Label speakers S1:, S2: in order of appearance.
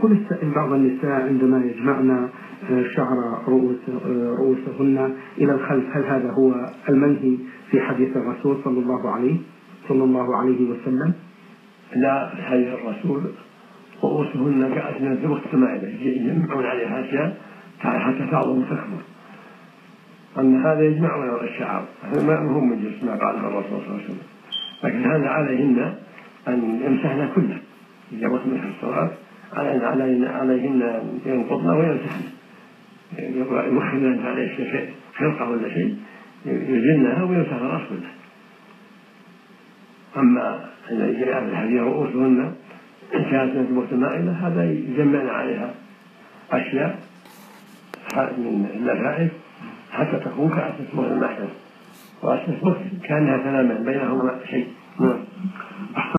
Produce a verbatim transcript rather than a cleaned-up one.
S1: يقول السائل: بعض النساء عندما يجمعن شعر رؤوس رؤوسهن إلى الخلف، هل هذا هو المنهي في حديث الرسول صلى الله عليه صلى الله عليه وسلم؟
S2: لا، حديث الرسول رؤوسهن كأسنة الوقت مائلة يجمعون عليها أشياء حتى تعظم وتكبر. أما هذا يجمعون على الشعر، هذا ما هو من جنس ما قاله الرسول صلى الله عليه وسلم. لكن هذا عليهن أن يمسحن كله إذا وصلت الصلاة، عليهن أن ينقضن ويمسحن، يوخرن عليه شيء خرقة ولا شيء يزنها ويمسح الرأس كله. أما إذا جاء في الحديث رؤوسهن كانت من الوقت مائلة، هذا يجمعن عليها أشياء من اللفائف حتى تكون كأسنة موت المحدث، وأسنة موت كأنها تنامان بينهما شيء.